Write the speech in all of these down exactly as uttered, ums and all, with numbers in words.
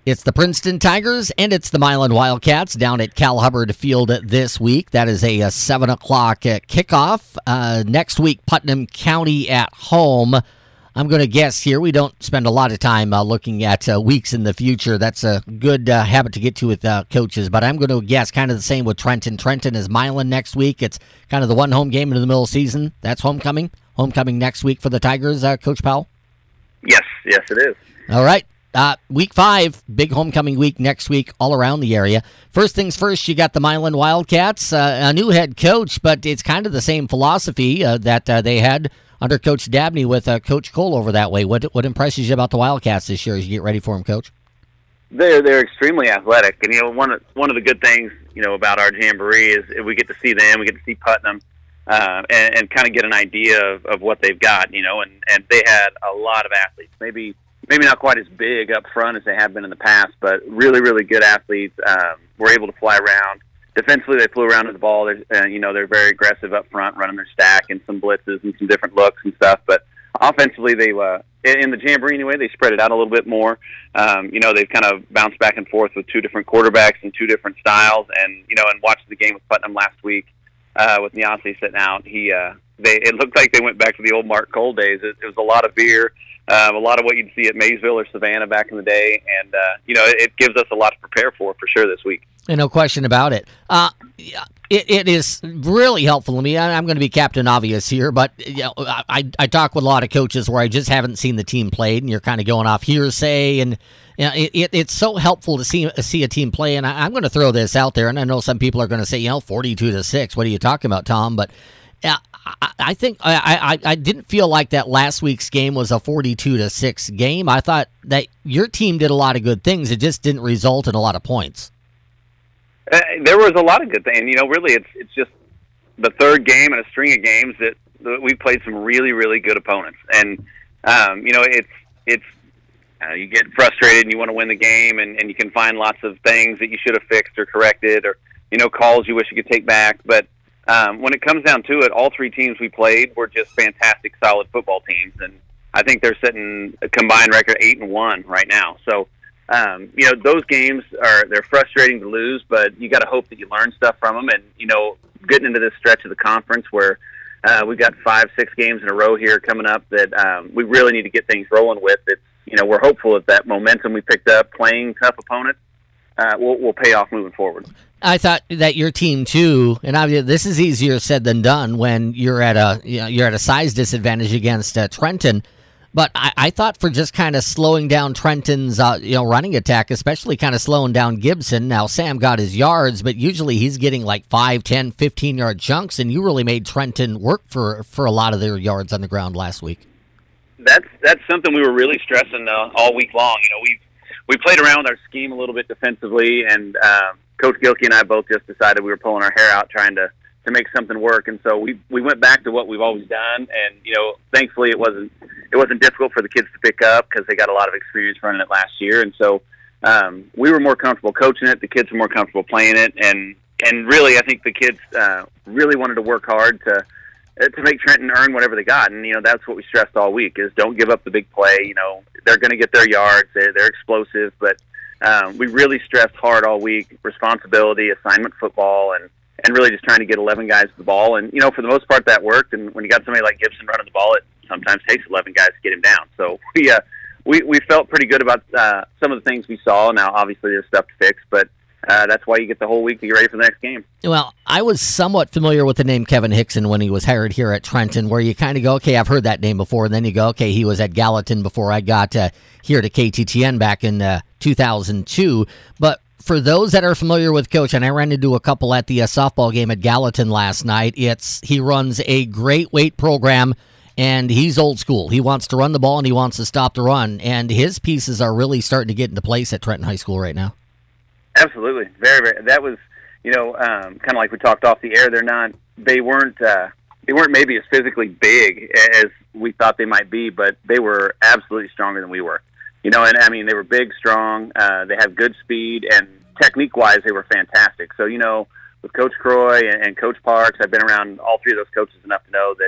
It's the Princeton Tigers and it's the Milan Wildcats down at Cal Hubbard Field this week. That is a, a seven o'clock uh, kickoff. Uh, next week, Putnam County at home. I'm going to guess here we don't spend a lot of time uh, looking at uh, weeks in the future. That's a good uh, habit to get to with uh, coaches, but I'm going to guess kind of the same with Trenton. Trenton is Milan next week. It's kind of the one home game into the middle of the season. That's homecoming. Homecoming next week for the Tigers, uh, Coach Powell? Yes, yes it is. All right. Uh, week five, big homecoming week next week all around the area. First things first, you got the Milan Wildcats, uh, a new head coach, but it's kind of the same philosophy uh, that uh, they had under Coach Dabney with uh, Coach Cole over that way. What what impresses you about the Wildcats this year as you get ready for them, Coach? They're they're extremely athletic, and you know one of one of the good things you know about our jamboree is we get to see them, we get to see Putnam, uh, and, and kind of get an idea of, of what they've got, you know. And, and they had a lot of athletes, maybe. Maybe not quite as big up front as they have been in the past, but really, really good athletes. Um, were able to fly around. Defensively, they flew around with the ball. They're, uh, you know, they're very aggressive up front, running their stack and some blitzes and some different looks and stuff. But offensively, they uh, in the jamboree anyway, they spread it out a little bit more. Um, you know, they've kind of bounced back and forth with two different quarterbacks and two different styles. And you know, and watching the game with Putnam last week uh, with Nyasi sitting out, he uh, they it looked like they went back to the old Mark Cole days. It, it was a lot of beer. Um, a lot of what you'd see at Maysville or Savannah back in the day, and uh, you know, it, it gives us a lot to prepare for, for sure, this week. And no question about it. Uh, it, it is really helpful to me. I, I'm going to be Captain Obvious here, but you know, I, I talk with a lot of coaches where I just haven't seen the team played, and you're kind of going off hearsay, and you know, it, it, it's so helpful to see see a team play. And I, I'm going to throw this out there, and I know some people are going to say, you know, forty-two to six. What are you talking about, Tom? But uh, I, I think I, I I didn't feel like that last week's game was a forty-two to six game. I thought that your team did a lot of good things. It just didn't result in a lot of points. Uh, there was a lot of good things. You know, really, it's it's just the third game in a string of games that, that we played some really, really good opponents. And um, you know, it's it's uh, you get frustrated and you want to win the game, and, and you can find lots of things that you should have fixed or corrected, or you know, calls you wish you could take back, but. Um, when it comes down to it, all three teams we played were just fantastic, solid football teams, and I think they're sitting a combined record eight and one right now. So, um, you know, those games are they're frustrating to lose, but you got to hope that you learn stuff from them. And you know, getting into this stretch of the conference where uh, we've got five, six games in a row here coming up that um, we really need to get things rolling with. It's you know, we're hopeful that that momentum we picked up playing tough opponents uh, will will pay off moving forward. I thought that your team too, and obviously this is easier said than done when you're at a you know, you're at a size disadvantage against uh, Trenton. But I, I thought for just kind of slowing down Trenton's uh, you know running attack, especially kind of slowing down Gibson. Now Sam got his yards, but usually he's getting like five, ten, fifteen yard chunks, and you really made Trenton work for for a lot of their yards on the ground last week. That's that's something we were really stressing uh, all week long. You know, we we played around with our scheme a little bit defensively, and. Um, Coach Gilkey and I both just decided we were pulling our hair out trying to, to make something work, and so we we went back to what we've always done. And you know, thankfully it wasn't it wasn't difficult for the kids to pick up because they got a lot of experience running it last year, and so um, we were more comfortable coaching it. The kids were more comfortable playing it, and and really, I think the kids uh, really wanted to work hard to to make Trenton earn whatever they got, and you know that's what we stressed all week: is don't give up the big play. You know, they're going to get their yards. They're they're explosive, but Um, we really stressed hard all week, responsibility, assignment football, and, and really just trying to get eleven guys to the ball. And, you know, for the most part, that worked. And when you got somebody like Gibson running the ball, it sometimes takes eleven guys to get him down. So we uh, we, we felt pretty good about uh, some of the things we saw. Now, obviously, there's stuff to fix, but uh, that's why you get the whole week to get ready for the next game. Well, I was somewhat familiar with the name Kevin Hickson when he was hired here at Trenton, where you kind of go, okay, I've heard that name before, and then you go, okay, he was at Gallatin before I got uh, here to K T T N back in uh, two thousand two. But for those that are familiar with Coach, and I ran into a couple at the uh, softball game at Gallatin last night, it's he runs a great weight program, and he's old school. He wants to run the ball, and he wants to stop the run, and his pieces are really starting to get into place at Trenton High School right now. Absolutely. Very, very. That was, you know, um, kind of like we talked off the air. They're not, they weren't, uh, they weren't maybe as physically big as we thought they might be, but they were absolutely stronger than we were. You know, and I mean, they were big, strong. Uh, they have good speed, and technique-wise, they were fantastic. So, you know, with Coach Croy and, and Coach Parks, I've been around all three of those coaches enough to know that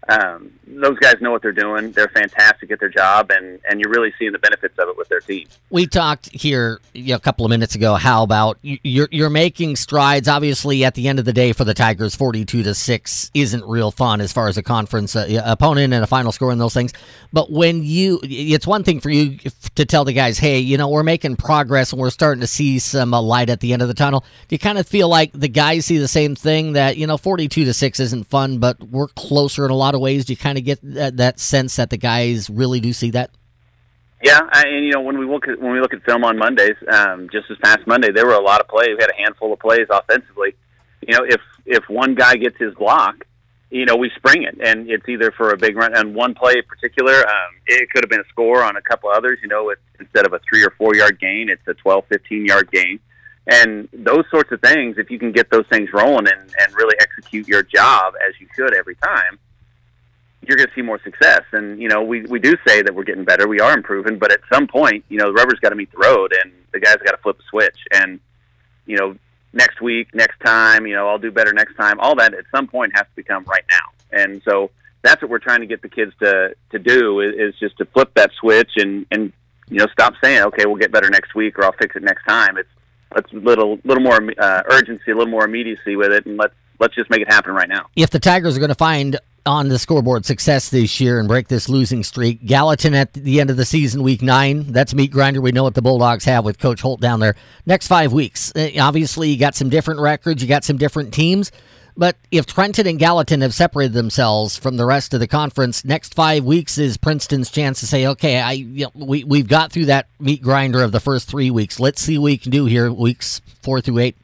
um, those guys know what they're doing. They're fantastic at their job, and, and you're really seeing the benefits of it with their team. We talked here you know, a couple of minutes ago how about you're you're making strides. Obviously, at the end of the day, for the Tigers, forty-two to six isn't real fun as far as a conference uh, opponent and a final score and those things. But when you, it's one thing for you to tell the guys, hey, you know, we're making progress and we're starting to see some uh, light at the end of the tunnel. Do you kind of feel like the guys see the same thing, that you know, forty-two to six isn't fun, but we're closer in a lot of ways? Do you kind of get that, that sense that the guys really do see that? Yeah, I, and you know, when we look at when we look at film on Mondays, um, just this past Monday, there were a lot of plays. We had a handful of plays offensively. You know, if if one guy gets his block, you know, we spring it, and it's either for a big run. And one play in particular, um, it could have been a score on a couple others. You know, it's, instead of a three or four yard gain, it's a twelve, fifteen yard gain. And those sorts of things, if you can get those things rolling and, and really execute your job as you should every time, you're going to see more success. And, you know, we, we do say that we're getting better. We are improving. But at some point, you know, the rubber's got to meet the road, and the guys got to flip the switch. And, you know, next week, next time, you know, I'll do better next time. All that at some point has to become right now. And so that's what we're trying to get the kids to, to do is, is just to flip that switch and, and, you know, stop saying, okay, we'll get better next week or I'll fix it next time. It's, let's a little, little more uh, urgency, a little more immediacy with it, and let's, let's just make it happen right now. If the Tigers are going to find on the scoreboard success this year and break this losing streak, Gallatin at the end of the season, week nine, that's meat grinder. We know what the Bulldogs have with Coach Holt down there. Next five weeks, obviously you got some different records, you got some different teams, but if Trenton and Gallatin have separated themselves from the rest of the conference, next five weeks is Princeton's chance to say, okay, I you know, we, we've got through that meat grinder of the first three weeks. Let's see what we can do here, weeks four through eight.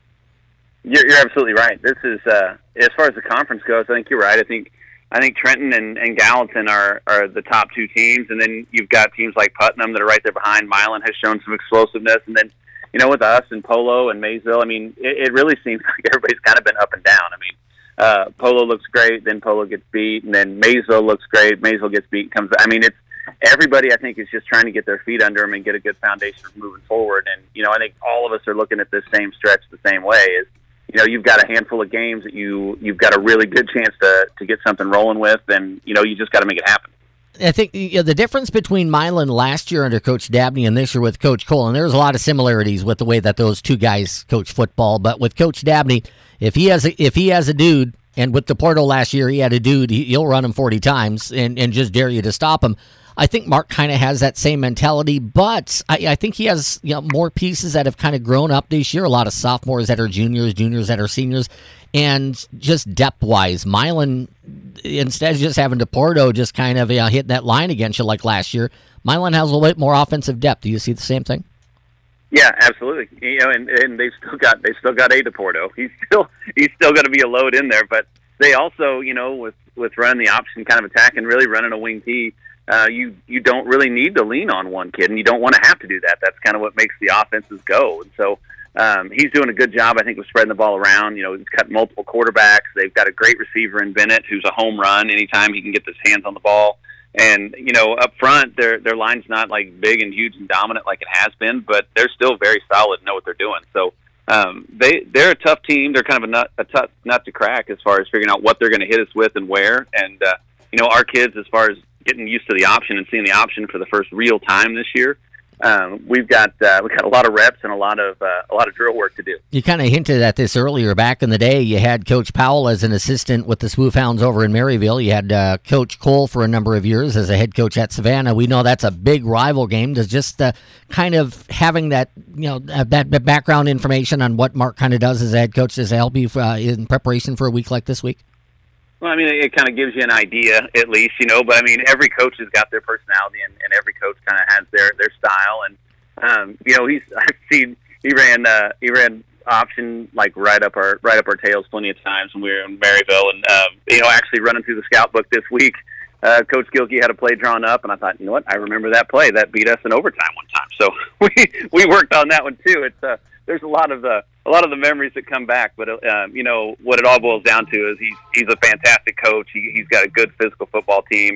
You're, you're absolutely right. This is, uh, as far as the conference goes, I think you're right. I think I think Trenton and, and Gallatin are, are the top two teams, and then you've got teams like Putnam that are right there behind. Milan has shown some explosiveness, and then, you know, with us and Polo and Maysville, I mean, it, it really seems like everybody's kind of been up and down. I mean, uh, Polo looks great, then Polo gets beat, and then Maysville looks great, Maysville gets beat, comes. I mean, it's everybody, I think, is just trying to get their feet under them and get a good foundation for moving forward. And, you know, I think all of us are looking at this same stretch the same way. Is, you know, you've got a handful of games that you, you've got a really good chance to, to get something rolling with, and, you know, you just got to make it happen. I think you know, the difference between Milan last year under Coach Dabney and this year with Coach Cole, and there's a lot of similarities with the way that those two guys coach football, but with Coach Dabney, if he has a, if he has a dude, and with DePorto last year, he had a dude, he, he'll run him forty times and, and just dare you to stop him. I think Mark kind of has that same mentality, but I, I think he has you know more pieces that have kind of grown up this year, a lot of sophomores that are juniors, juniors that are seniors, and just depth-wise, Milan, instead of just having DePorto just kind of you know, hit that line against you like last year, Milan has a little bit more offensive depth. Do you see the same thing? Yeah, absolutely. You know, and, and they've still got they still got a DePorto. He's still he's still going to be a load in there, but they also, you know, with with running the option kind of attack and really running a wing tee, uh, you you don't really need to lean on one kid, and you don't want to have to do that. That's kind of what makes the offenses go. And so um, he's doing a good job, I think, of spreading the ball around. You know, he's cut multiple quarterbacks. They've got a great receiver in Bennett, who's a home run anytime he can get his hands on the ball. And, you know, up front, their their line's not, like, big and huge and dominant like it has been, but they're still very solid and know what they're doing. So um, they, they're a tough team. They're kind of a nut, a tough nut to crack as far as figuring out what they're going to hit us with and where. And, uh, you know, our kids, as far as getting used to the option and seeing the option for the first real time this year, Um, we've got uh, we've got a lot of reps and a lot of uh, a lot of drill work to do. You kind of hinted at this earlier. Back in the day, you had Coach Powell as an assistant with the Swoofhounds over in Maryville. You had uh, Coach Cole for a number of years as a head coach at Savannah. We know that's a big rival game. Does just uh, kind of having that you know that, that background information on what Mark kind of does as a head coach does it help you uh, in preparation for a week like this week? Well, I mean, it, it kind of gives you an idea, at least, you know. But I mean, every coach has got their personality, and, and every coach kind of has their, their style. And um, you know, he's I've seen he ran uh, he ran option like right up our right up our tails plenty of times when we were in Maryville. And um, you know, actually running through the scout book this week, uh, Coach Gilkey had a play drawn up, and I thought, you know what, I remember that play that beat us in overtime one time. So we we worked on that one too. It's uh, there's a lot of the a lot of the memories that come back, but uh, you know what it all boils down to is he's he's a fantastic coach. He, he's got a good physical football team, and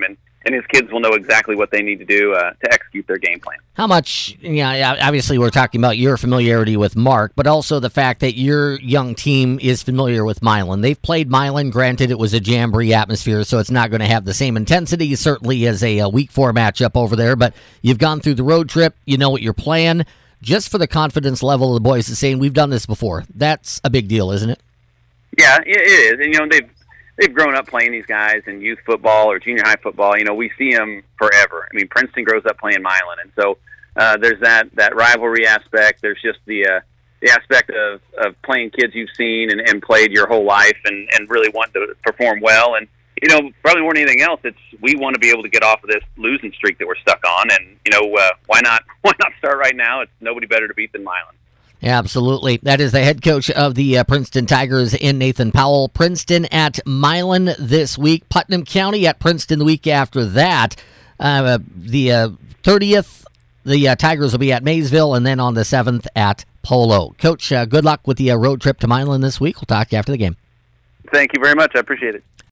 and his kids will know exactly what they need to do uh, to execute their game plan. How much, yeah, obviously we're talking about your familiarity with Mark, but also the fact that your young team is familiar with Milan. They've played Milan. Granted, it was a jamboree atmosphere, so it's not going to have the same intensity, certainly as a, a week four matchup over there, but you've gone through the road trip. You know what you're playing. Just for the confidence level of the boys is saying, we've done this before. That's a big deal, isn't it? Yeah, it is. And, you know, they've they've grown up playing these guys in youth football or junior high football. You know, we see them forever. I mean, Princeton grows up playing Milan, and so uh, there's that, that rivalry aspect. There's just the uh, the aspect of, of playing kids you've seen and, and played your whole life and, and really want to perform well. And, you know, probably more than anything else, it's we want to be able to get off of this losing streak that we're stuck on. And, you know, uh, why not why not start right now? It's nobody better to beat than Milan. Yeah, absolutely. That is the head coach of the uh, Princeton Tigers in Nathan Powell. Princeton at Milan this week. Putnam County at Princeton the week after that. Uh, the uh, thirtieth, the uh, Tigers will be at Maysville, and then on the seventh at Polo. Coach, uh, good luck with the uh, road trip to Milan this week. We'll talk to you after the game. Thank you very much. I appreciate it.